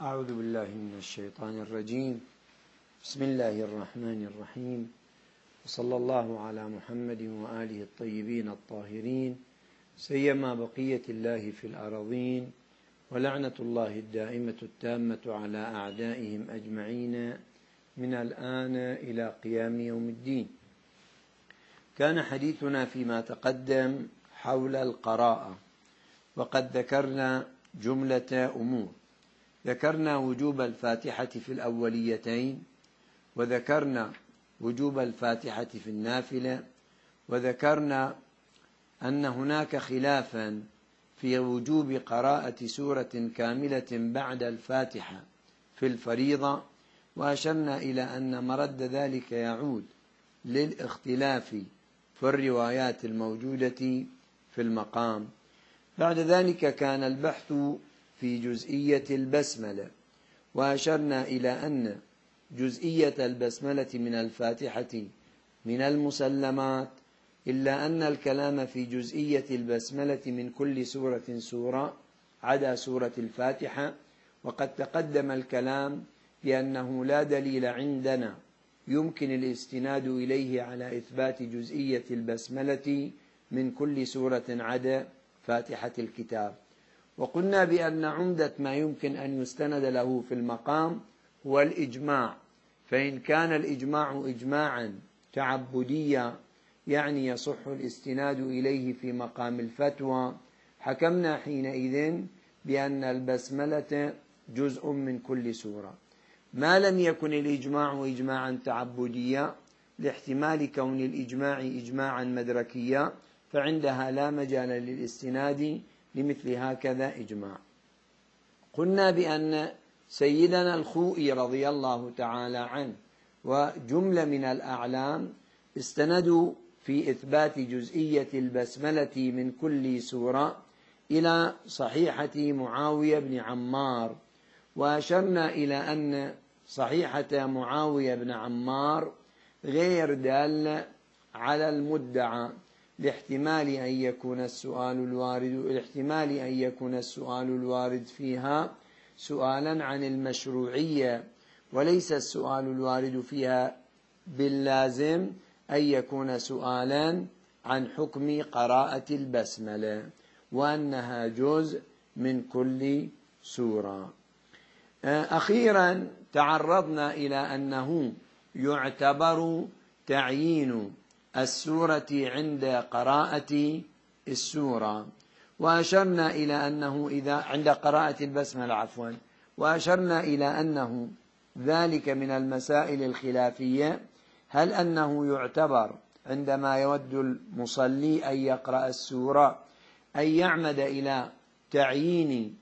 أعوذ بالله من الشيطان الرجيم. بسم الله الرحمن الرحيم، وصلى الله على محمد وآله الطيبين الطاهرين، سيما بقية الله في الأراضين، ولعنة الله الدائمة التامة على أعدائهم أجمعين من الآن إلى قيام يوم الدين. كان حديثنا فيما تقدم حول القراءة، وقد ذكرنا جملة أمور. ذكرنا وجوب الفاتحة في الأوليتين، وذكرنا وجوب الفاتحة في النافلة، وذكرنا أن هناك خلافا في وجوب قراءة سورة كاملة بعد الفاتحة في الفريضة، وأشرنا إلى أن مرد ذلك يعود للاختلاف في الروايات الموجودة في المقام. بعد ذلك كان البحث في جزئية البسملة، وأشرنا إلى أن جزئية البسملة من الفاتحة من المسلمات، إلا أن الكلام في جزئية البسملة من كل سورة عدا سورة الفاتحة. وقد تقدم الكلام بأنه لا دليل عندنا يمكن الاستناد إليه على إثبات جزئية البسملة من كل سورة عدا فاتحة الكتاب. وقلنا بأن عمدة ما يمكن أن يستند له في المقام هو الإجماع، فإن كان الإجماع إجماعا تعبديا يعني يصح الاستناد إليه في مقام الفتوى، حكمنا حينئذ بأن البسملة جزء من كل سورة. ما لم يكن الإجماع إجماعا تعبديا لاحتمال كون الإجماع إجماعا مدركيا، فعندها لا مجال للاستناد لمثل هكذا إجماع. قلنا بأن سيدنا الخوئي رضي الله تعالى عنه وجملة من الأعلام استندوا في إثبات جزئية البسملة من كل سورة إلى صحيحة معاوية بن عمار، وأشرنا إلى أن صحيحة معاوية بن عمار غير دالة على المدعى لاحتمال أن يكون السؤال الوارد فيها سؤالا عن المشروعية، وليس السؤال الوارد فيها باللازم أن يكون سؤالا عن حكم قراءة البسملة، وأنها جزء من كل سورة. أخيرا تعرضنا إلى أنه يعتبر تعيين السورة عند قراءة السورة، وأشرنا إلى أنه عند قراءة البسملة وأشرنا إلى أنه ذلك من المسائل الخلافية، هل أنه يعتبر عندما يود المصلي أن يقرأ السورة أن يعمد إلى تعيين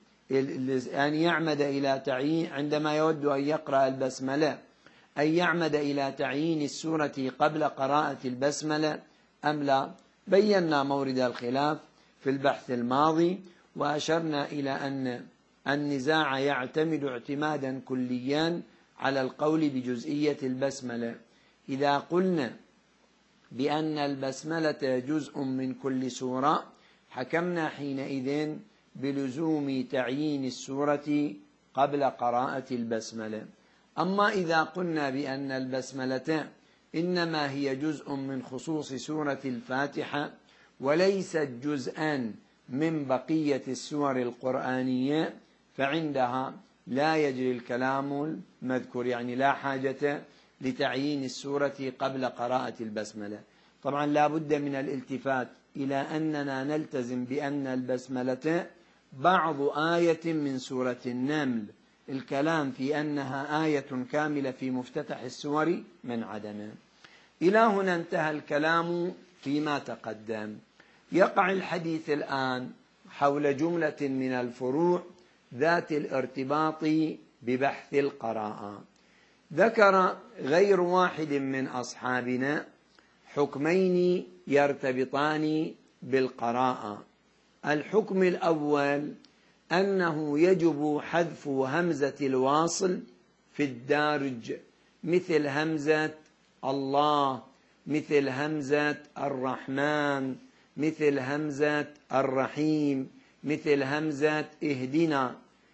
عندما يود أن يقرأ البسملة أن يعمد إلى تعيين السورة قبل قراءة البسملة أم لا؟ بينا مورد الخلاف في البحث الماضي، وأشرنا إلى أن النزاع يعتمد اعتمادا كليا على القول بجزئية البسملة. إذا قلنا بأن البسملة جزء من كل سورة، حكمنا حينئذ بلزوم تعيين السورة قبل قراءة البسملة. أما إذا قلنا بأن البسملة إنما هي جزء من خصوص سورة الفاتحة وليست جزءا من بقية السور القرآنية، فعندها لا يجري الكلام المذكور، يعني لا حاجة لتعيين السورة قبل قراءة البسملة. طبعا لا بد من الالتفات إلى أننا نلتزم بأن البسملة بعض آية من سورة النمل، الكلام في أنها آية كاملة في مفتتح السور من عدمه. إلى هنا انتهى الكلام فيما تقدم. يقع الحديث الآن حول جملة من الفروع ذات الارتباط ببحث القراءة. ذكر غير واحد من أصحابنا حكمين يرتبطان بالقراءة. الحكم الأول أنه يجب حذف همزة الواصل في الدارج، مثل همزة الله، مثل همزة الرحمن، مثل همزة الرحيم، مثل همزة اهدنا،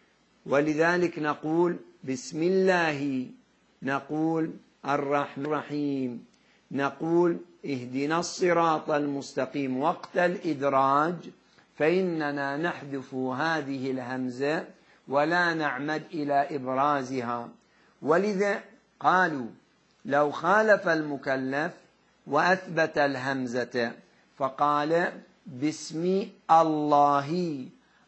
ولذلك نقول بسم الله، نقول الرحمن الرحيم، نقول اهدنا الصراط المستقيم. وقت الإدراج فإننا نحذف هذه الهمزة ولا نعمد إلى إبرازها. ولذا قالوا لو خالف المكلف وأثبت الهمزة فقال بسم الله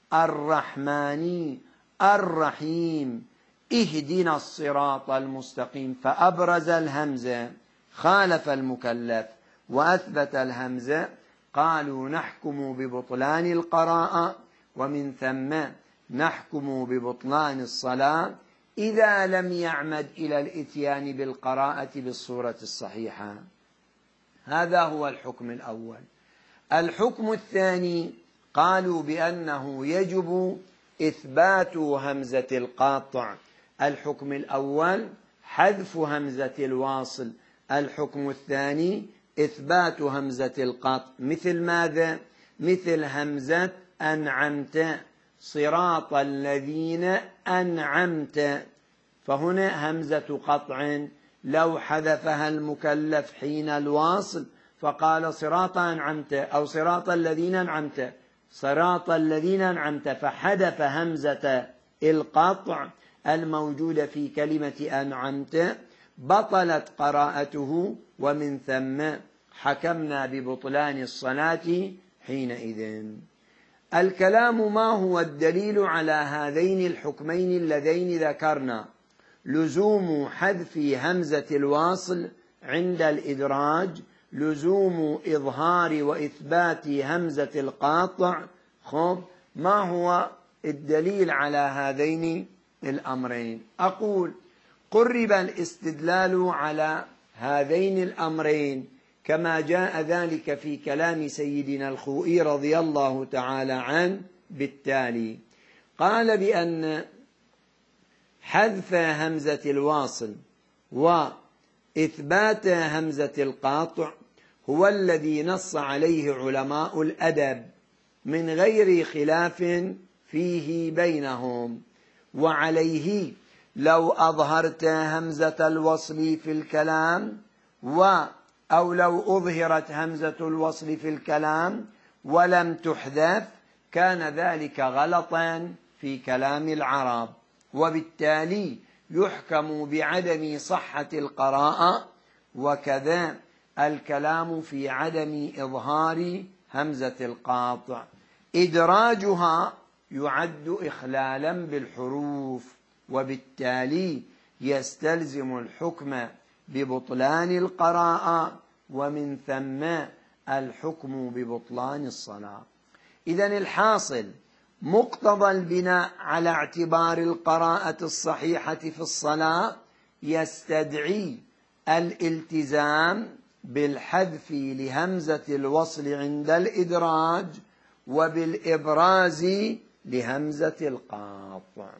الرحمن الرحيم اهدنا الصراط المستقيم، فأبرز الهمزة، خالف المكلف وأثبت الهمزة، قالوا نحكم ببطلان القراءة، ومن ثم نحكم ببطلان الصلاة إذا لم يعمد إلى الإتيان بالقراءة بالصورة الصحيحة. هذا هو الحكم الأول. الحكم الثاني قالوا بأنه يجب إثبات همزة القاطع. الحكم الأول حذف همزة الواصل، الحكم الثاني إثبات همزة القاطع. مثل ماذا؟ مثل همزة أنعمت، صراط الذين أنعمت، فهنا همزة قطع لو حذفها المكلف حين الواصل فقال صراط أنعمت أو صراط الذين أنعمت، صراط الذين أنعمت، فحذف همزة القطع الموجودة في كلمة أنعمت، بطلت قراءته، ومن ثم حكمنا ببطلان الصلاة حينئذ. الكلام ما هو الدليل على هذين الحكمين اللذين ذكرنا؟ لزوم حذف همزة الواصل عند الإدراج، لزوم إظهار وإثبات همزة القاطع. خب، ما هو الدليل على هذين الأمرين؟ أقول قرب الاستدلال على هذين الأمرين كما جاء ذلك في كلام سيدنا الخوئي رضي الله تعالى عنه بالتالي. قال بأن حذف همزة الواصل وإثبات همزة القاطع هو الذي نص عليه علماء الأدب من غير خلاف فيه بينهم، وعليه لو أظهرت همزة الوصل في الكلام أو لو أظهرت همزة الوصل في الكلام ولم تحذف كان ذلك غلطا في كلام العرب، وبالتالي يحكم بعدم صحة القراءة، وكذا الكلام في عدم إظهار همزة القاطع. إدراجها يعد إخلالا بالحروف، وبالتالي يستلزم الحكم ببطلان القراءة، ومن ثم الحكم ببطلان الصلاة. إذن الحاصل مقتضى البناء على اعتبار القراءة الصحيحة في الصلاة يستدعي الالتزام بالحذف لهمزة الوصل عند الإدراج وبالإبراز لهمزة القاطع.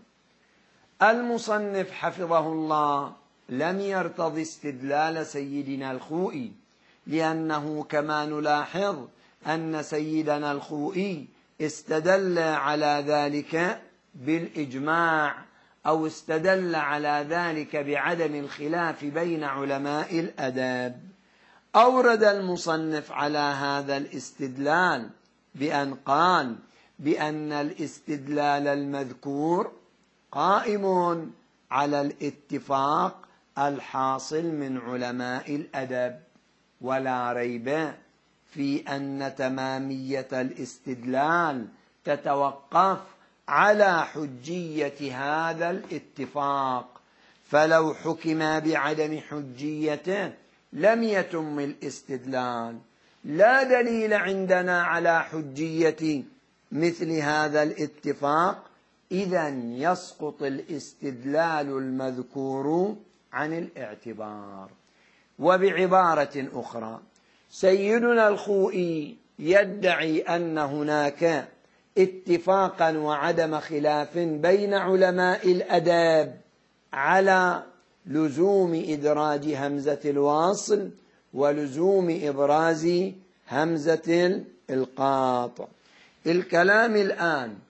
المصنف حفظه الله لم يرتضي استدلال سيدنا الخوئي، لأنه كما نلاحظ أن سيدنا الخوئي استدل على ذلك بالإجماع، أو استدل على ذلك بعدم الخلاف بين علماء الأدب. أورد المصنف على هذا الاستدلال بأن قال بأن الاستدلال المذكور قائم على الاتفاق الحاصل من علماء الأدب، ولا ريب في أن تمامية الاستدلال تتوقف على حجية هذا الاتفاق، فلو حكم بعدم حجيته لم يتم الاستدلال. لا دليل عندنا على حجية مثل هذا الاتفاق، إذن يسقط الاستدلال المذكور عن الاعتبار. وبعبارة أخرى، سيدنا الخوئي يدعي أن هناك اتفاقا وعدم خلاف بين علماء الأدب على لزوم إدراج همزة الواصل ولزوم إبراز همزة القاطع. الكلام الآن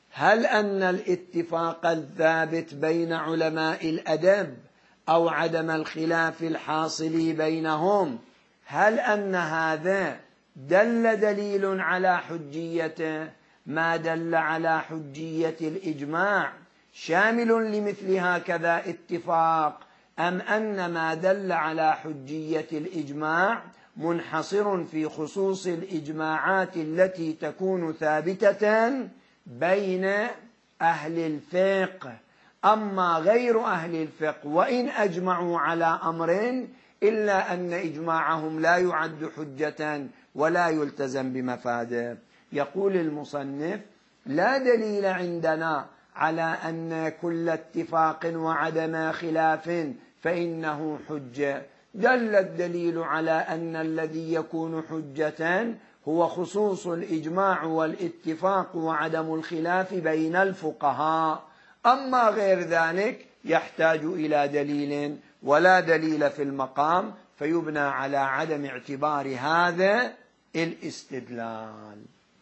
هل أن الاتفاق الثابت بين علماء الأدب أو عدم الخلاف الحاصل بينهم، هل أن هذا دليل على حجيته ما دل على حجية الإجماع شامل لمثل هكذا اتفاق، أم أن ما دل على حجية الإجماع منحصر في خصوص الإجماعات التي تكون ثابتة بين أهل الفقه، أما غير أهل الفقه وإن أجمعوا على أمر إلا أن إجماعهم لا يعد حجة ولا يلتزم بمفاده. يقول المصنف: لا دليل عندنا على أن كل اتفاق وعدم خلاف فإنه حجة، دل الدليل على أن الذي يكون حجة هو خصوص الإجماع والاتفاق وعدم الخلاف بين الفقهاء، أما غير ذلك يحتاج إلى دليل، ولا دليل في المقام، فيبنى على عدم اعتبار هذا الاستدلال.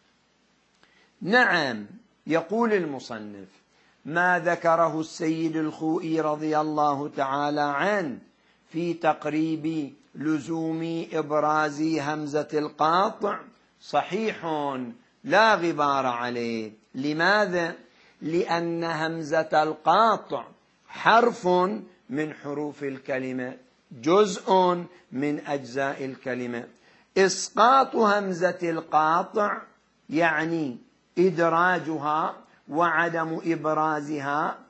نعم، يقول المصنف: ما ذكره السيد الخوئي رضي الله تعالى عنه في تقريب لزوم إبراز همزة القاطع صحيح لا غبار عليه. لماذا؟ لأن همزة القاطع حرف من حروف الكلمة، جزء من أجزاء الكلمة. إسقاط همزة القاطع يعني إدراجها، وعدم إبرازها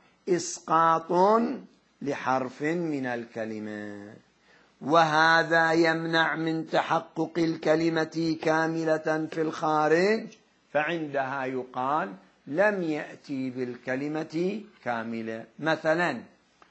إسقاط لحرف من الكلمة، وهذا يمنع من تحقق الكلمة كاملة في الخارج، فعندها يقال لم يأتي بالكلمة كاملة. مثلا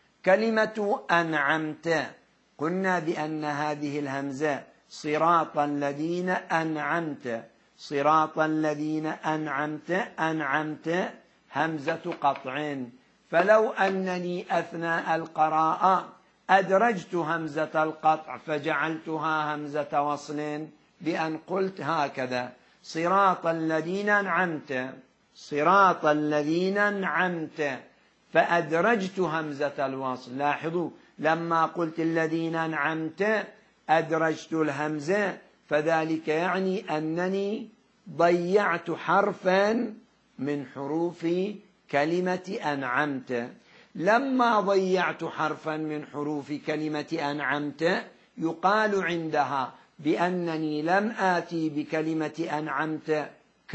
كلمة أنعمت، قلنا بأن هذه الهمزة صراط الذين أنعمت، صراط الذين أنعمت، أنعمت همزة قطع، فلو أنني أثناء القراءة أدرجت همزة القطع فجعلتها همزة وصل بأن قلت هكذا: صراط الذين أنعمت، صراط الذين أنعمت، فأدرجت همزة الوصل. لاحظوا، لما قلت الذين أنعمت أدرجت الهمزة، فذلك يعني أنني ضيعت حرفا من حروف كلمة أنعمت. لما ضيعت حرفا من حروف كلمة أنعمت يقال عندها بأنني لم آتي بكلمة أنعمت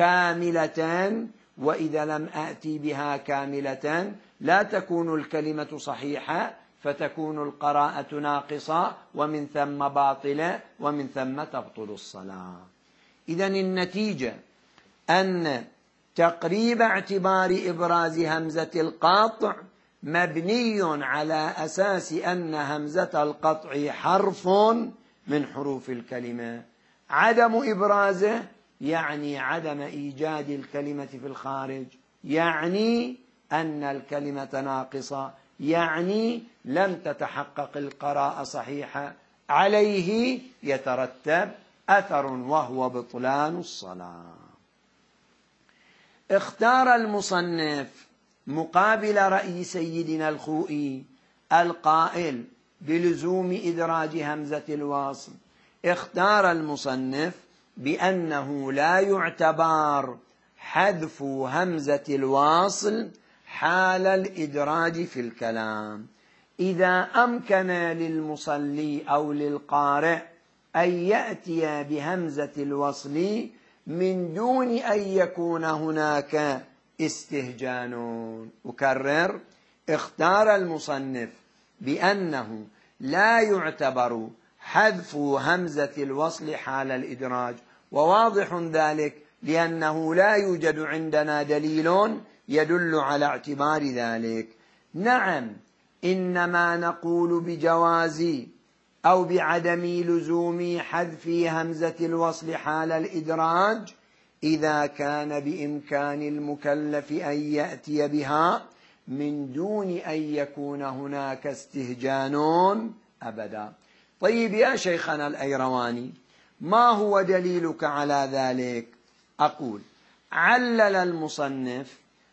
كاملة، وإذا لم آتي بها كاملة لا تكون الكلمة صحيحة، فتكون القراءة ناقصة ومن ثم باطلة، ومن ثم تبطل الصلاة. إذن النتيجة أن تقريب اعتبار إبراز همزة القاطع مبني على أساس أن همزة القطع حرف من حروف الكلمة. عدم إبرازه يعني عدم إيجاد الكلمة في الخارج، يعني أن الكلمة ناقصة، يعني لم تتحقق القراءة صحيحة، عليه يترتب أثر وهو بطلان الصلاة. اختار المصنف مقابل رأي سيدنا الخوئي القائل بلزوم إدراج همزة الوصل، اختار المصنف بأنه لا يعتبر حذف همزة الواصل حال الإدراج في الكلام. إذا أمكن للمصلي أو للقارئ أن يأتي بهمزة الوصل من دون أن يكون هناك استهجان. أكرر: اختار المصنف بأنه لا يعتبر حذف همزة الوصل حال الإدراج، وواضح ذلك لأنه لا يوجد عندنا دليل يدل على اعتبار ذلك. نعم، إنما نقول بجواز أو بعدم لزوم حذف همزة الوصل حال الإدراج إذا كان بإمكان المكلف أن يأتي بها من دون أن يكون هناك استهجان أبدا. طيب يا شيخنا الأيرواني، ما هو دليلك على ذلك؟ أقول: علل المصنف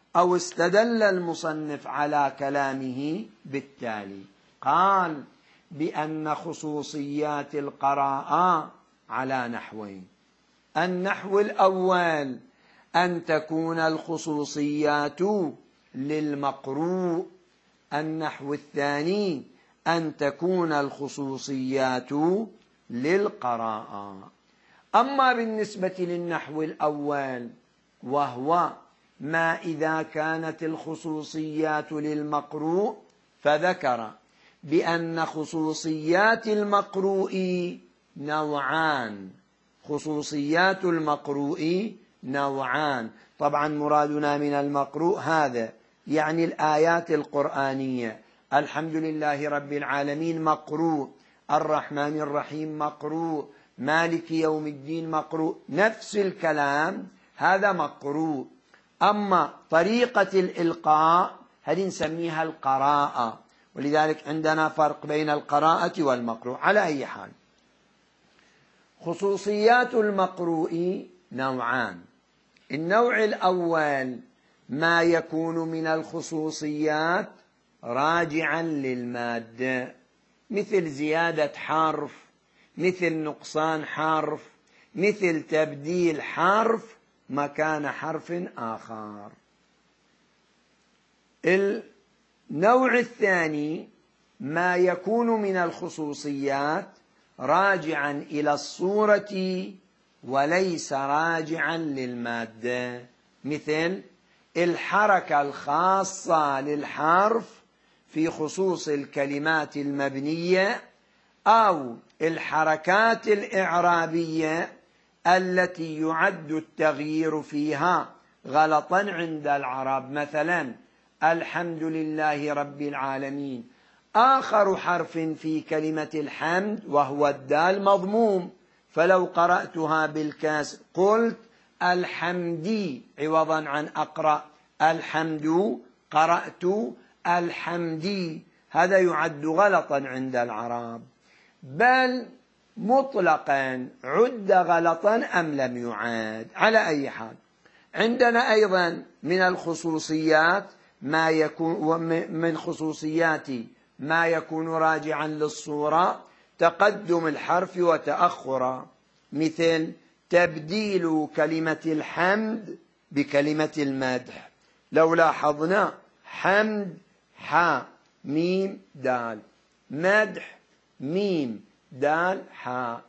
أو استدل المصنف على كلامه بالتالي. قال بأن خصوصيات القراءة على نحوين: النحو الأول أن تكون الخصوصيات للمقروء، النحو الثاني أن تكون الخصوصيات للقراءة. أما بالنسبة للنحو الأول وهو ما إذا كانت الخصوصيات للمقروء، فذكر بأن خصوصيات المقروء نوعان. خصوصيات المقروء نوعان. طبعا مرادنا من المقروء هذا يعني الآيات القرآنية. الحمد لله رب العالمين مقروء، الرحمن الرحيم مقروء، مالك يوم الدين مقروء، نفس الكلام هذا مقروء. أما طريقة الإلقاء هذه نسميها القراءة، ولذلك عندنا فرق بين القراءة والمقروء. على أي حال، خصوصيات المقروء نوعان: النوع الأول ما يكون من الخصوصيات راجعا للمادة، مثل زيادة حرف، مثل نقصان حرف، مثل تبديل حرف مكان حرف آخر. النوع الثاني ما يكون من الخصوصيات راجعا إلى الصورة وليس راجعا للمادة، مثل الحركة الخاصة للحرف في خصوص الكلمات المبنية، أو الحركات الإعرابية التي يعد التغيير فيها غلطا عند العرب. مثلا الحمد لله رب العالمين، آخر حرف في كلمة الحمد وهو الدال مضموم، فلو قرأتها بالكسر قلت الحمدي عوضا عن أقرأ الحمد، قرأت الحمدي، هذا يعد غلطا عند العرب. بل مطلقا عد غلطا أم لم يعاد. على أي حال، عندنا أيضا من الخصوصيات ما يكون من خصوصيات ما يكون راجعا للصورة تقدم الحرف وتأخره، مثل تبديل كلمة الحمد بكلمة المدح. لو لاحظنا حمد حاء ميم دال، مدح ميم دال حاء.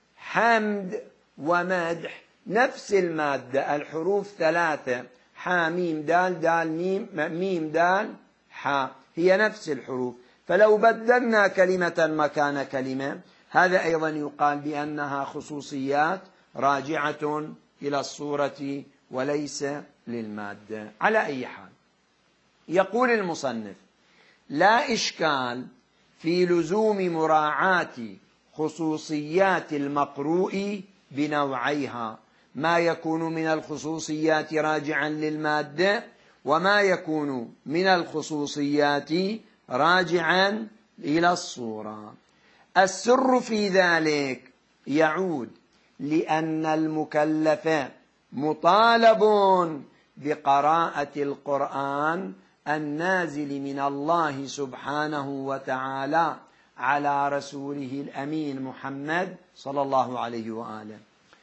حمد ومدح نفس المادة، الحروف ثلاثة، حاء ميم دال دال ميم ميم دال حاء، هي نفس الحروف. فلو بدلنا كلمة مكان كلمة، هذا أيضا يقال بأنها خصوصيات راجعة إلى الصورة وليس للمادة. على أي حال، يقول المصنف: لا إشكال في لزوم مراعاة خصوصيات المقروء بنوعيها: ما يكون من الخصوصيات راجعا للمادة، وما يكون من الخصوصيات راجعا إلى الصورة. السر في ذلك يعود لأن المكلف مطالب بقراءة القرآن النازل من الله سبحانه وتعالى على رسوله الأمين محمد صلى الله عليه وآله.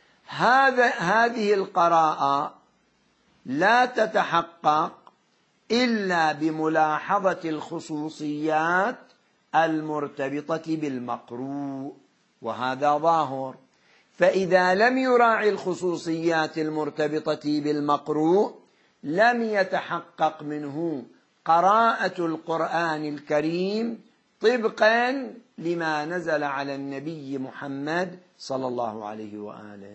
هذه القراءة لا تتحقق إلا بملاحظة الخصوصيات المرتبطة بالمقروء، وهذا ظاهر. فإذا لم يراعي الخصوصيات المرتبطة بالمقروء لم يتحقق منه قراءة القرآن الكريم طبقا لما نزل على النبي محمد صلى الله عليه وآله.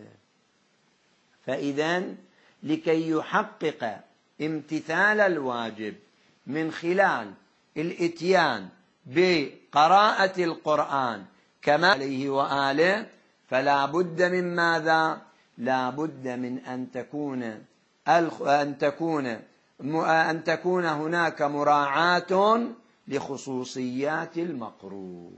فإذن لكي يحقق امتثال الواجب من خلال الإتيان بقراءة القرآن كما عليه وآله، فلا بد من ماذا؟ لا بد من أن تكون هناك مراعاة لخصوصيات المقروء.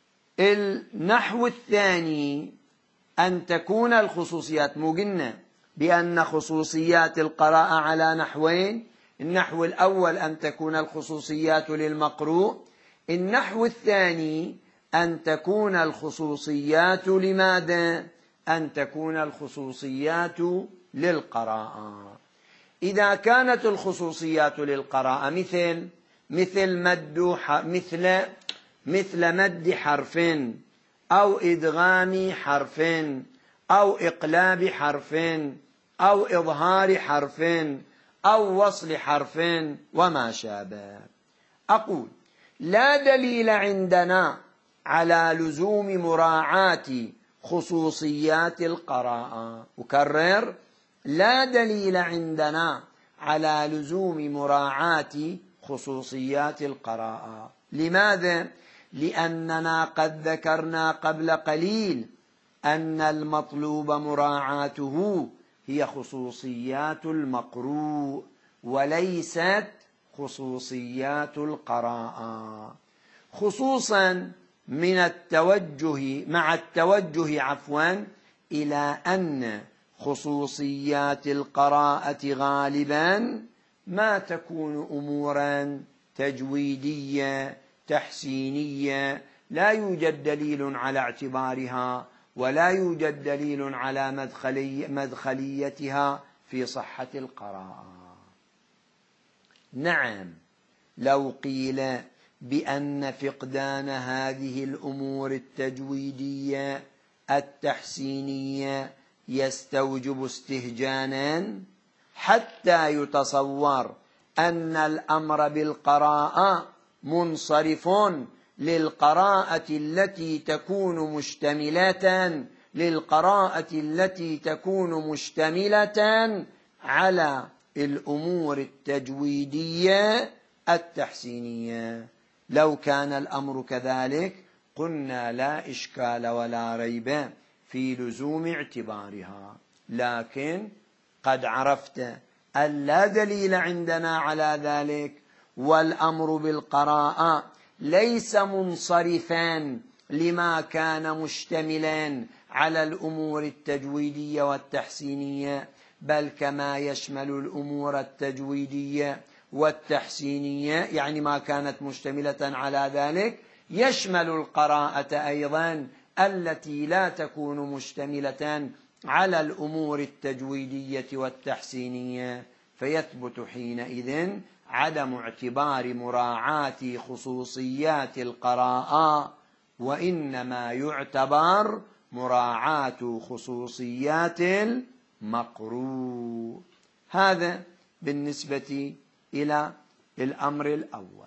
النحو الثاني أن تكون الخصوصيات، مو قلنا بأن خصوصيات القراءة على نحوين: النحو الأول أن تكون الخصوصيات للمقروء، النحو الثاني أن تكون الخصوصيات لماذا؟ أن تكون الخصوصيات للقراءة. إذا كانت الخصوصيات للقراءة مثل مد حرف أو إدغام حرف أو إقلاب حرف أو إظهار حرف أو وصل حرف وما شابه، أقول: لا دليل عندنا على لزوم مراعاة خصوصيات القراءة. أكرر: لا دليل عندنا على لزوم مراعاة خصوصيات القراءة. لماذا؟ لأننا قد ذكرنا قبل قليل أن المطلوب مراعاته هي خصوصيات المقروء وليست خصوصيات القراءة، خصوصا مع التوجه إلى أن خصوصيات القراءة غالبا ما تكون أمورا تجويدية تحسينية، لا يوجد دليل على اعتبارها ولا يوجد دليل على مدخليتها في صحة القراءة. نعم، لو قيل بأن فقدان هذه الأمور التجويدية التحسينية يستوجب استهجانا حتى يتصور أن الأمر بالقراءة منصرف للقراءة التي تكون مشتملة على الأمور التجويدية التحسينية. لو كان الأمر كذلك قلنا لا إشكال ولا ريب في لزوم اعتبارها، لكن قد عرفت أن لا دليل عندنا على ذلك، والأمر بالقراءة ليس منصرفا لما كان مشتملا على الأمور التجويدية والتحسينية، بل كما يشمل الأمور التجويدية والتحسينية، يعني ما كانت مشتملة على ذلك، يشمل القراءة أيضا التي لا تكون مشتملة على الأمور التجويدية والتحسينية، فيثبت حينئذ عدم اعتبار مراعاة خصوصيات القراءة، وإنما يعتبر مراعاة خصوصيات المقروء. هذا بالنسبة إلى الأمر الأول.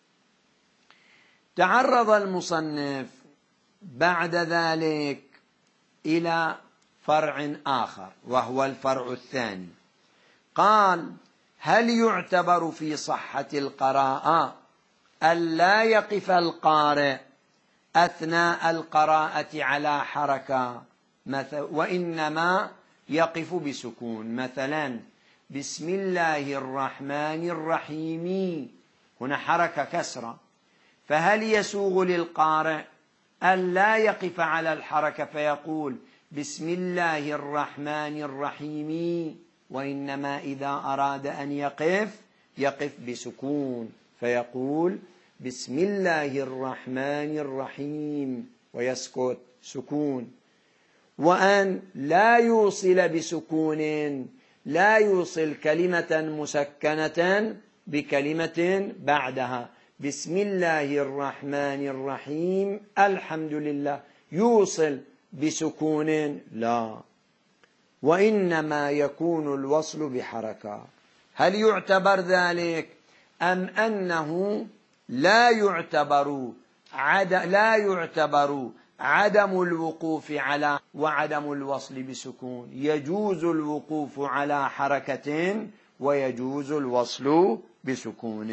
تعرض المصنف بعد ذلك إلى فرع آخر وهو الفرع الثاني. قال: هل يعتبر في صحة القراءة ألا يقف القارئ أثناء القراءة على حركة وإنما يقف بسكون؟ مثلا بسم الله الرحمن الرحيم، هنا حركة كسرة، فهل يسوغ للقارئ ألا يقف على الحركة فيقول بسم الله الرحمن الرحيم، وإنما إذا أراد أن يقف بسكون فيقول بسم الله الرحمن الرحيم ويسكت سكون، وأن لا يوصل بسكون، لا يوصل كلمة مسكنة بكلمة بعدها، بسم الله الرحمن الرحيم الحمد لله، يوصل بسكون لا، وإنما يكون الوصل بحركة. هل يعتبر ذلك أم أنه لا يعتبر عدم الوقوف على وعدم الوصل بسكون؟ يجوز الوقوف على حركة ويجوز الوصل بسكون.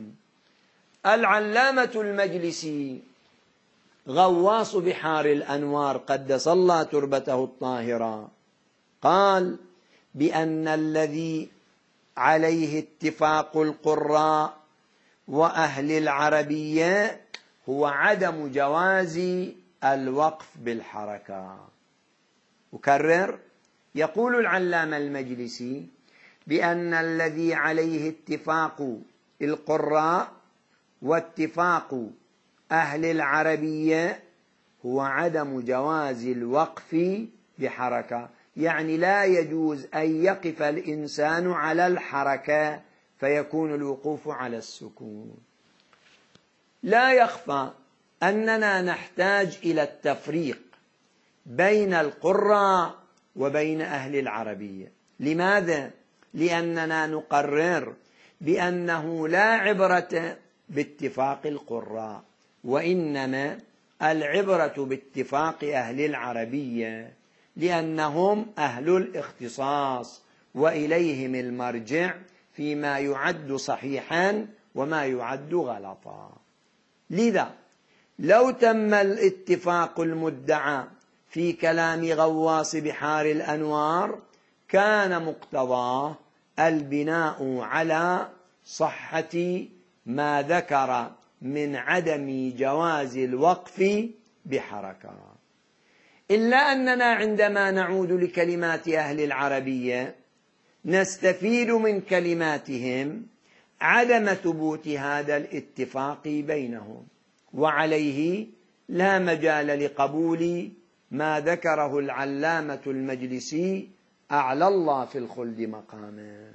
العلامة المجلسي غواص بحار الأنوار قدس الله تربته الطاهرة قال بأن الذي عليه اتفاق القراء وأهل العربية هو عدم جواز الوقف بالحركة. أكرر: يقول العلامة المجلسي بأن الذي عليه اتفاق القراء واتفاق أهل العربية هو عدم جواز الوقف بحركة، يعني لا يجوز أن يقف الإنسان على الحركة فيكون الوقوف على السكون. لا يخفى أننا نحتاج إلى التفريق بين القراء وبين أهل العربية. لماذا؟ لأننا نقرر بأنه لا عبرة باتفاق القراء، وإنما العبرة باتفاق أهل العربية، لأنهم أهل الاختصاص وإليهم المرجع فيما يعد صحيحا وما يعد غلطا. لذا لو تم الاتفاق المدعى في كلام غواص بحار الأنوار كان مقتضاه البناء على صحة ما ذكر من عدم جواز الوقف بحركة، إلا أننا عندما نعود لكلمات أهل العربية نستفيد من كلماتهم عدم ثبوت هذا الاتفاق بينهم، وعليه لا مجال لقبول ما ذكره العلامة المجلسي أعلى الله في الخلد مقاما.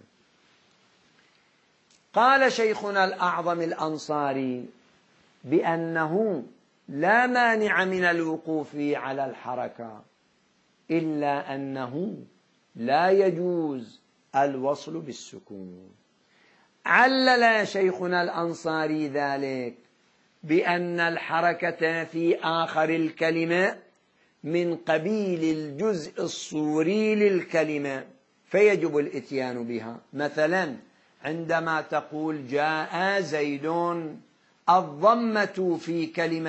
قال شيخنا الأعظم الأنصاري بأنه لا مانع من الوقوف على الحركة، إلا أنه لا يجوز الوصل بالسكون. علل شيخنا الأنصاري ذلك بأن الحركة في آخر الكلمة من قبيل الجزء الصوري للكلمة فيجب الإتيان بها. مثلا عندما تقول جاء زيدون، الضمة في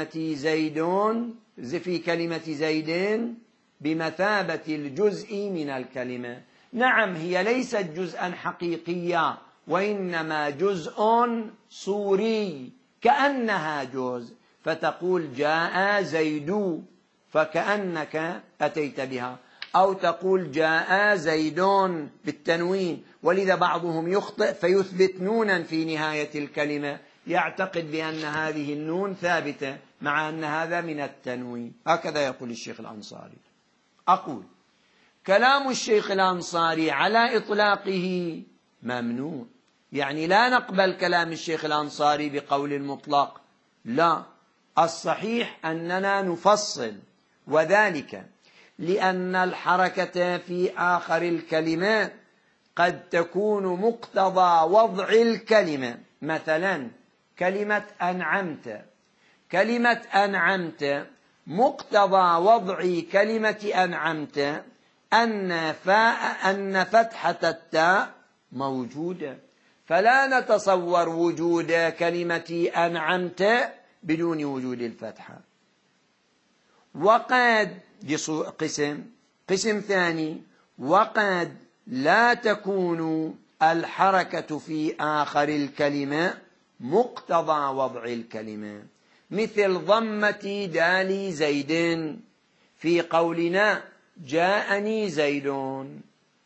كلمة زيدين بمثابة الجزء من الكلمة. نعم هي ليست جزءا حقيقيا، وإنما جزء صوري كأنها جزء، فتقول جاء زيد فكأنك أتيت بها، أو تقول جاء زيدون بالتنوين، ولذا بعضهم يخطئ فيثبت نونا في نهاية الكلمة يعتقد بأن هذه النون ثابتة مع أن هذا من التنوين. هكذا يقول الشيخ الأنصاري. أقول كلام الشيخ الأنصاري على إطلاقه ممنوع، يعني لا نقبل كلام الشيخ الأنصاري بقول المطلق، لا، الصحيح أننا نفصل، وذلك لأن الحركة في آخر الكلمة قد تكون مقتضى وضع الكلمة. مثلا كلمة أنعمت مقتضى وضع كلمة أنعمت أن فتحة التاء موجودة، فلا نتصور وجود كلمة أنعمت بدون وجود الفتحة. وقد قسم ثاني، وقد لا تكون الحركة في آخر الكلمة مقتضى وضع الكلمة، مثل ضمة دال زيد في قولنا جاءني زيدون.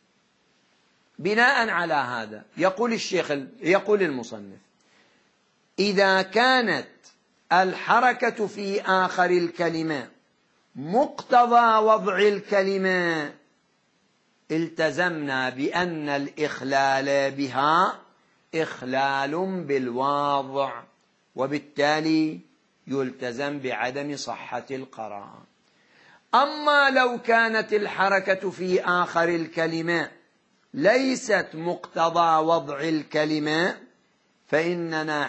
بناء على هذا يقول المصنف إذا كانت الحركة في آخر الكلمة مقتضى وضع الكلمة التزمنا بأن الإخلال بها إخلال بالواضع، وبالتالي يلتزم بعدم صحة القراءة. أما لو كانت الحركة في آخر الكلمة ليست مقتضى وضع الكلمة فإننا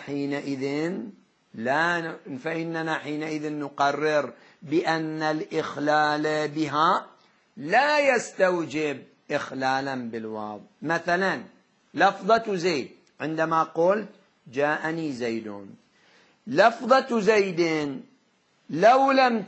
حينئذ نقرر بأن الإخلال بها لا يستوجب إخلالا بالواضع. مثلا لفظة زيد، عندما قلت جاءني زيدون، لفظة زيد لم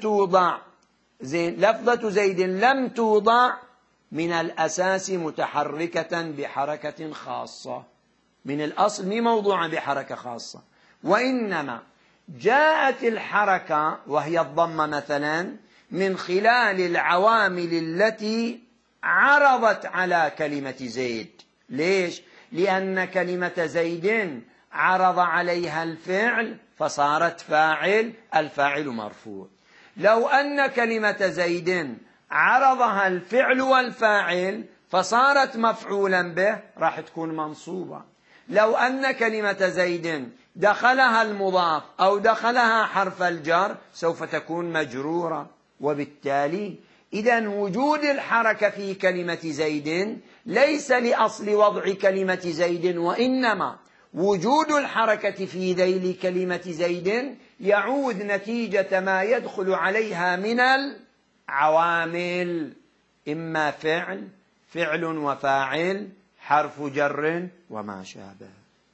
توضع من الأساس متحركة بحركة خاصة، من الأصل مي موضوعة بحركة خاصة، وإنما جاءت الحركة وهي الضمة مثلا من خلال العوامل التي عرضت على كلمة زيد. ليش؟ لأن كلمة زيد عرض عليها الفعل فصارت فاعل، الفاعل مرفوع. لو أن كلمة زيد عرضها الفعل والفاعل فصارت مفعولا به راح تكون منصوبة. لو أن كلمة زيد دخلها المضاف أو دخلها حرف الجر سوف تكون مجرورة. وبالتالي إذن وجود الحركة في كلمة زيد ليس لأصل وضع كلمة زيد، وإنما وجود الحركة في ذيل كلمة زيد يعود نتيجة ما يدخل عليها من العوامل، إما فعل وفاعل، حرف جر وما شابه.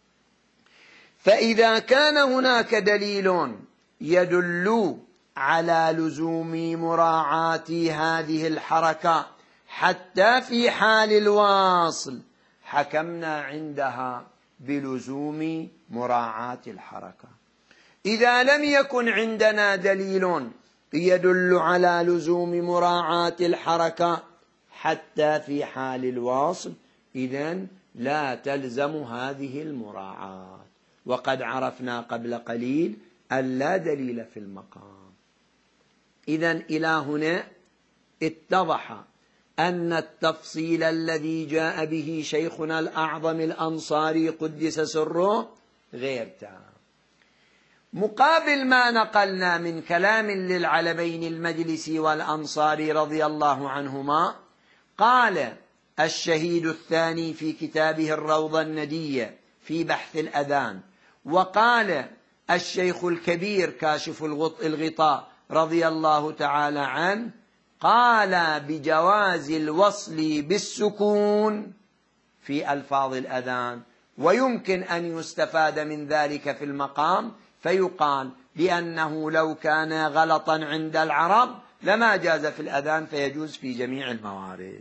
فإذا كان هناك دليل يدل على لزوم مراعاة هذه الحركة حتى في حال الوصل حكمنا عندها بلزوم مراعاة الحركة. إذا لم يكن عندنا دليل يدل على لزوم مراعاة الحركة حتى في حال الوصل إذن لا تلزم هذه المراعاة. وقد عرفنا قبل قليل أن لا دليل في المقام. إذن إلى هنا اتضح أن التفصيل الذي جاء به شيخنا الأعظم الأنصاري قدس سره غير تام. مقابل ما نقلنا من كلام للعلبين المجلسي والأنصاري رضي الله عنهما، قال الشهيد الثاني في كتابه الروضة الندية في بحث الأذان، وقال الشيخ الكبير كاشف الغطاء رضي الله تعالى عنه، قال بجواز الوصل بالسكون في ألفاظ الأذان، ويمكن أن يستفاد من ذلك في المقام فيقال بأنه لو كان غلطا عند العرب لما جاز في الأذان فيجوز في جميع الموارد.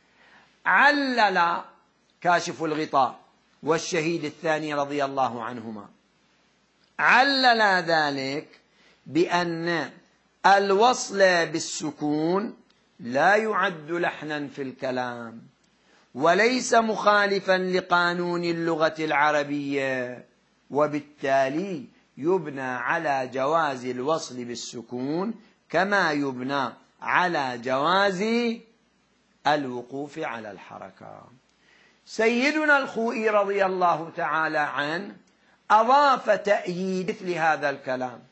علل كاشف الغطاء والشهيد الثاني رضي الله عنهما، علل ذلك بأن الوصل بالسكون لا يعد لحنا في الكلام وليس مخالفا لقانون اللغة العربية، وبالتالي يبنى على جواز الوصل بالسكون كما يبنى على جواز الوقوف على الحركة. سيدنا الخوئي رضي الله تعالى عنه أضاف تأييد مثل هذا الكلام،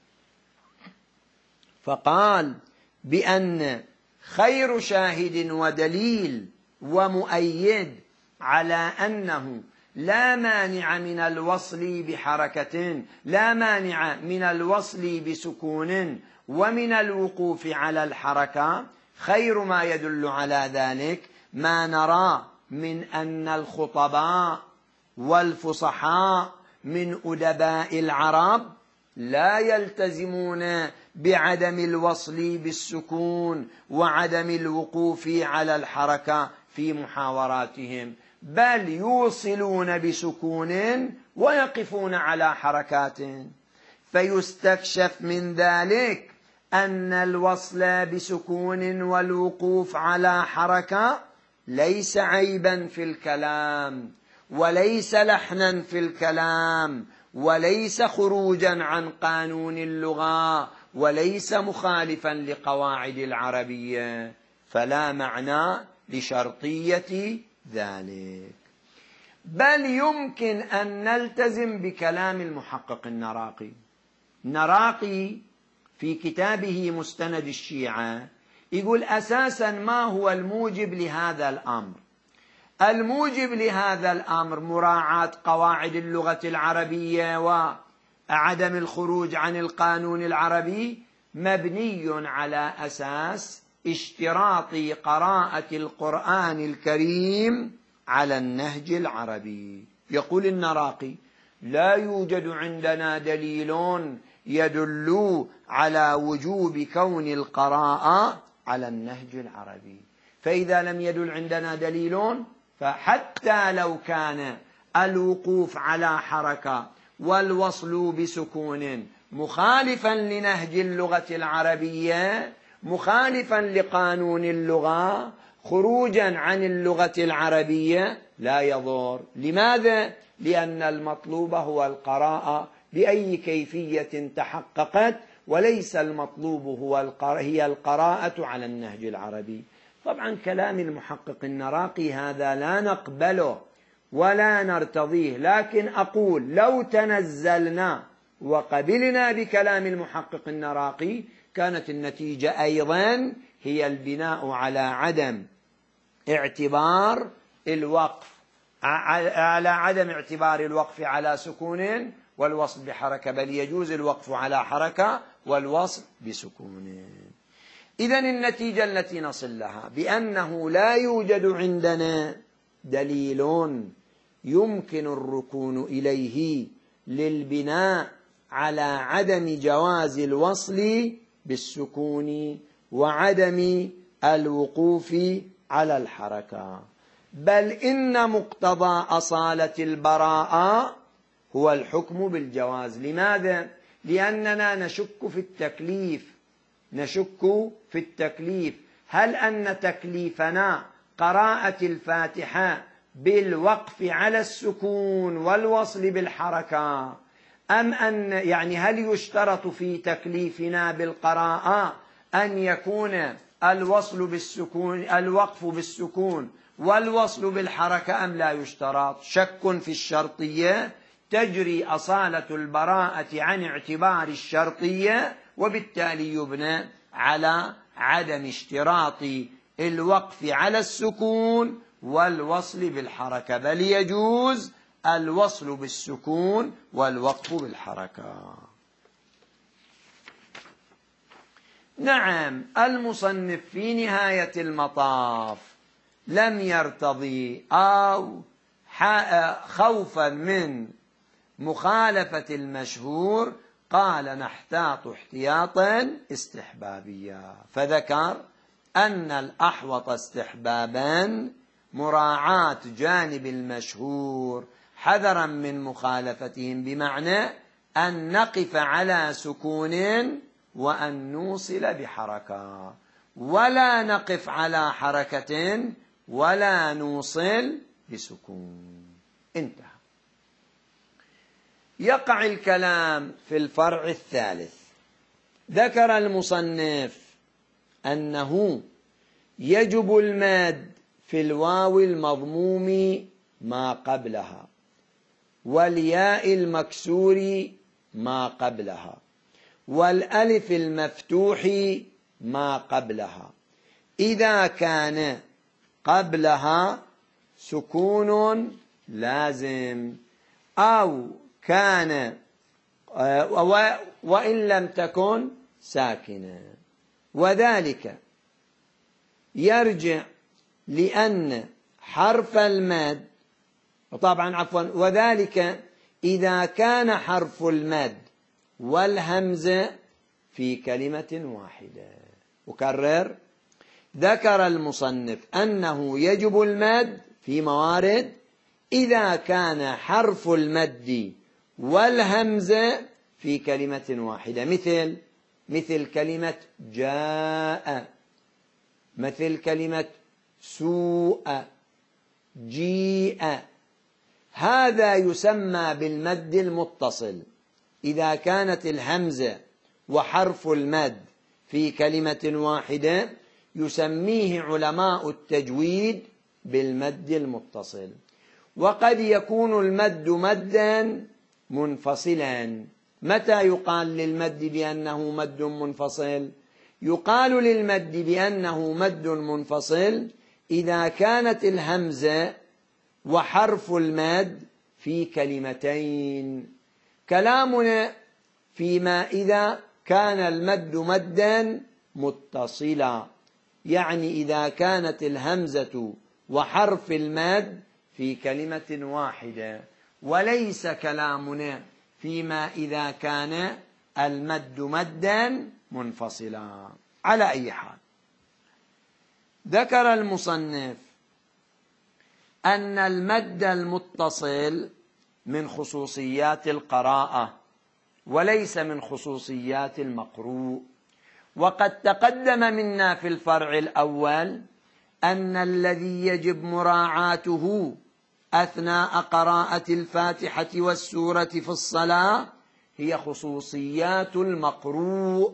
فقال بأن خير شاهد ودليل ومؤيد على أنه لا مانع من الوصل بحركة، لا مانع من الوصل بسكون ومن الوقوف على الحركة، خير ما يدل على ذلك ما نرى من أن الخطباء والفصحاء من أدباء العرب لا يلتزمون بعدم الوصل بالسكون وعدم الوقوف على الحركة في محاوراتهم، بل يوصلون بسكون ويقفون على حركات. فيستكشف من ذلك أن الوصل بسكون والوقوف على حركة ليس عيبا في الكلام وليس لحنا في الكلام وليس خروجا عن قانون اللغة وليس مخالفا لقواعد العربية، فلا معنى لشرطية ذلك. بل يمكن أن نلتزم بكلام المحقق النراقي في كتابه مستند الشيعة يقول أساسا ما هو الموجب لهذا الأمر؟ الموجب لهذا الأمر مراعاة قواعد اللغة العربية وعدم الخروج عن القانون العربي، مبني على أساس اشتراط قراءة القرآن الكريم على النهج العربي. يقول النراقي لا يوجد عندنا دليل يدل على وجوب كون القراءة على النهج العربي، فإذا لم يدل عندنا دليل فحتى لو كان الوقوف على حركة والوصل بسكون مخالفا لنهج اللغة العربية مخالفا لقانون اللغة، خروجا عن اللغة العربية لا يضر. لماذا؟ لأن المطلوب هو القراءة بأي كيفية تحققت، وليس المطلوب هي القراءة على النهج العربي. طبعا كلام المحقق النراقي هذا لا نقبله ولا نرتضيه، لكن أقول لو تنزلنا وقبلنا بكلام المحقق النراقي كانت النتيجة أيضا هي البناء على عدم اعتبار الوقف على سكون والوصل بحركة، بل يجوز الوقف على حركة والوصل بسكون. إذن النتيجة التي نصل لها بأنه لا يوجد عندنا دليل يمكن الركون إليه للبناء على عدم جواز الوصل بالسكون وعدم الوقوف على الحركة، بل إن مقتضى أصالة البراءة هو الحكم بالجواز. لماذا؟ لأننا نشك في التكليف، هل أن تكليفنا قراءة الفاتحة بالوقف على السكون والوصل بالحركة، أم أن هل يشترط في تكليفنا بالقراءة أن يكون الوقف بالسكون والوصل بالحركة أم لا يشترط؟ شك في الشرطية، تجري أصالة البراءة عن اعتبار الشرطية، وبالتالي يبنى على عدم اشتراط الوقف على السكون والوصل بالحركة، بل يجوز الوصل بالسكون والوقف بالحركة. نعم، المصنف في نهاية المطاف لم يرتضي أو خوفا من مخالفة المشهور قال نحتاط احتياطا استحبابيا، فذكر أن الأحوط استحبابا مراعاة جانب المشهور حذرا من مخالفتهم، بمعنى أن نقف على سكون وأن نوصل بحركة، ولا نقف على حركة ولا نوصل بسكون. انتهى. يقع الكلام في الفرع الثالث. ذكر المصنف أنه يجب المد في الواو المضموم ما قبلها، والياء المكسور ما قبلها، والألف المفتوح ما قبلها، إذا كان قبلها سكون لازم أو كان وإن لم تكن ساكنة، وذلك يرجع لأن حرف المد وذلك إذا كان حرف المد والهمزة في كلمة واحدة. أكرر، ذكر المصنف أنه يجب المد في موارد إذا كان حرف المد والهمزة في كلمة واحدة، مثل كلمة جاء، مثل كلمة سوء، جيء. هذا يسمى بالمد المتصل إذا كانت الهمزة وحرف المد في كلمة واحدة، يسميه علماء التجويد بالمد المتصل. وقد يكون المد مدا منفصلا. متى يقال للمد بأنه مد منفصل؟ يقال للمد بأنه مد منفصل إذا كانت الهمزة وحرف المد في كلمتين. كلامنا فيما إذا كان المد مدا متصلا، يعني إذا كانت الهمزة وحرف المد في كلمة واحدة، وليس كلامنا فيما إذا كان المد مدا منفصلا. على أي حال، ذكر المصنف أن المد المتصل من خصوصيات القراءة وليس من خصوصيات المقروء. وقد تقدم منا في الفرع الأول أن الذي يجب مراعاته أثناء قراءة الفاتحة والسورة في الصلاة هي خصوصيات المقروء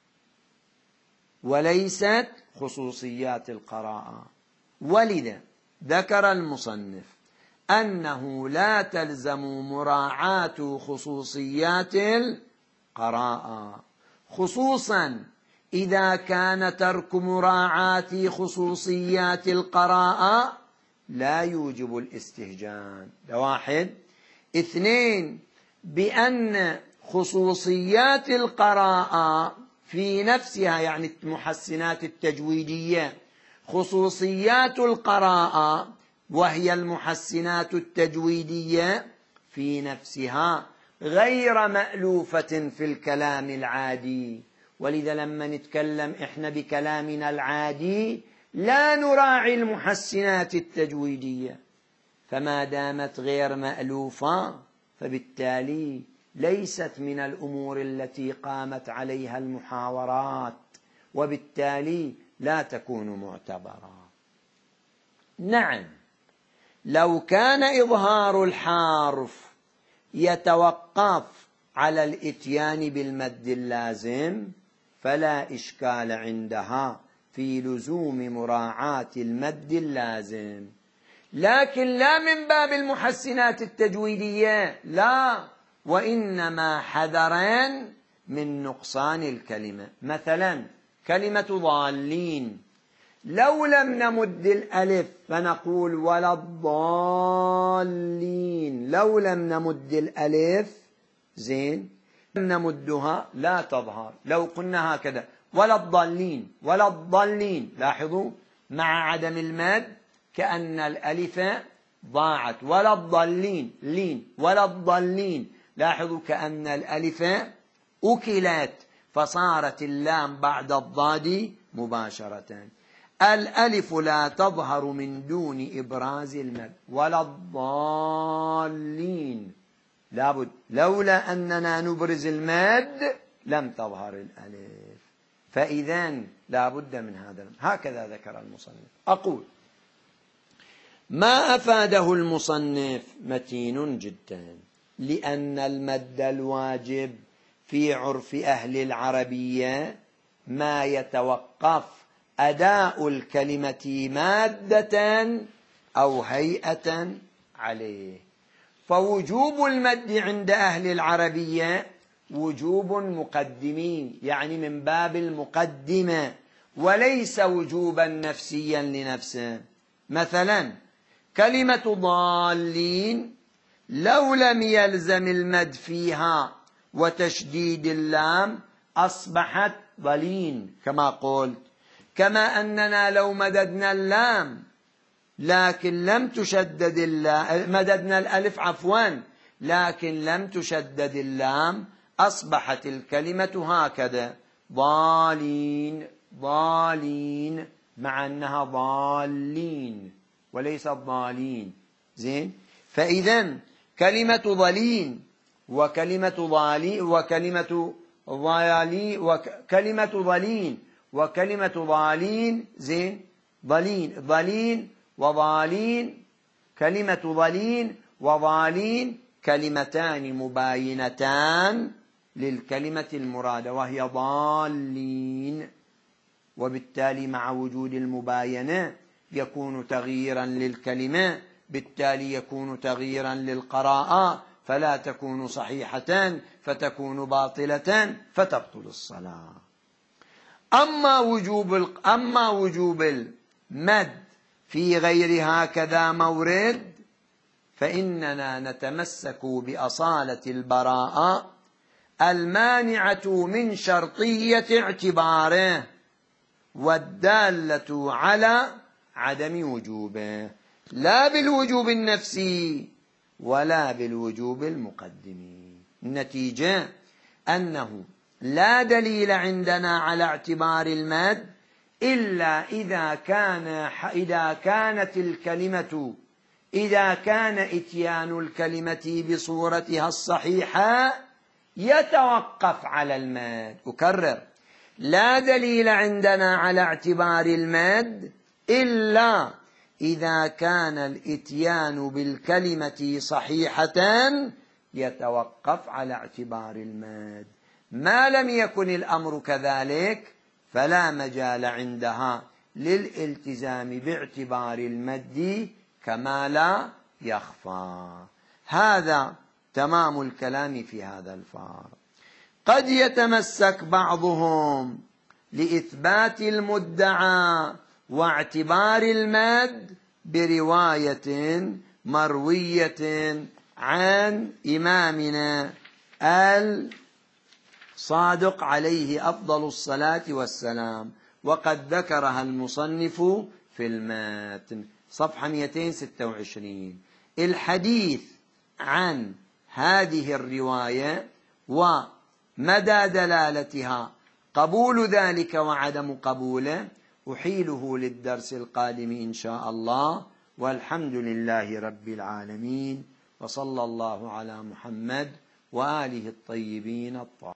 وليست خصوصيات القراءة. ولذا ذكر المصنف أنه لا تلزم مراعاة خصوصيات القراءة، خصوصا إذا كان ترك مراعاة خصوصيات القراءة لا يوجب الاستهجان. واحد. اثنين، بأن خصوصيات القراءة في نفسها، يعني المحسنات التجويدية، خصوصيات القراءة وهي المحسنات التجويدية في نفسها غير مألوفة في الكلام العادي. ولذا لما نتكلم إحنا بكلامنا العادي لا نراعي المحسنات التجويدية، فما دامت غير مألوفة فبالتالي ليست من الأمور التي قامت عليها المحاورات، وبالتالي لا تكون معتبرة. نعم، لو كان إظهار الحرف يتوقف على الإتيان بالمد اللازم فلا إشكال عندها في لزوم مراعاة المد اللازم، لكن لا من باب المحسنات التجويدية، لا، وإنما حذرا من نقصان الكلمة. مثلا كلمة ضالين، لو لم نمد الألف فنقول ولا الضالين، لو لم نمد الألف زين نمدها لا تظهر. لو قلنا هكذا ولا الضالين ولا الضالين، لاحظوا مع عدم المد كأن الألف ضاعت، ولا الضالين لين ولا الضالين، لاحظوا كأن الألف أكلت فصارت اللام بعد الضاد مباشرة. الألف لا تظهر من دون إبراز المد، ولا الضالين لابد، لولا أننا نبرز المد لم تظهر الألف، فإذن لابد من هذا. هكذا ذكر المصنف. أقول ما أفاده المصنف متين جدا، لأن المد الواجب في عرف أهل العربية ما يتوقف أداء الكلمة مادة أو هيئة عليه. فوجوب المد عند أهل العربية وجوب مقدمي، يعني من باب المقدمة، وليس وجوبا نفسيا لنفسه. مثلا كلمة ضالين لو لم يلزم المد فيها وتشديد اللام أصبحت ضلين كما قلت، كما أننا لو مددنا اللام لكن لم تشدد اللام، مددنا الألف عفوا لكن لم تشدد اللام، أصبحت الكلمة هكذا ضالين ضالين، مع أنها ضالين وليس الضالين. زين، فإذن كلمة ضلين وكلمة ضالين وكلمة ضالين وكلمة ضلين وكلمة ضالين، زين، ضلين ضلين وضالين، كلمة ضلين وضالين كلمتان مباينتان للكلمة المرادة وهي ضالين، وبالتالي مع وجود المباينة يكون تغييرا للكلمة، بالتالي يكون تغييرا للقراءة، فلا تكون صحيحة فتكون باطلة فتبطل الصلاة. أما وجوب المد في غير هكذا مورد فإننا نتمسك بأصالة البراءة المانعة من شرطية اعتباره والدالة على عدم وجوبه، لا بالوجوب النفسي ولا بالوجوب المقدم. النتيجة أنه لا دليل عندنا على اعتبار المد إلا إذا كان إتيان الكلمة بصورتها الصحيحة يتوقف على المد. أكرر، لا دليل عندنا على اعتبار المد إلا إذا كان الإتيان بالكلمة صحيحة يتوقف على اعتبار المد. ما لم يكن الأمر كذلك فلا مجال عندها للالتزام باعتبار المد كما لا يخفى. هذا تمام الكلام في هذا الفارق. قد يتمسك بعضهم لإثبات المدعى واعتبار المد برواية مروية عن إمامنا الصادق عليه أفضل الصلاة والسلام، وقد ذكرها المصنف في المتن صفحة 226. الحديث عن هذه الرواية ومدى دلالتها، قبول ذلك وعدم قبوله، أحيله للدرس القادم إن شاء الله، والحمد لله رب العالمين، وصلى الله على محمد وآله الطيبين الطاهرين.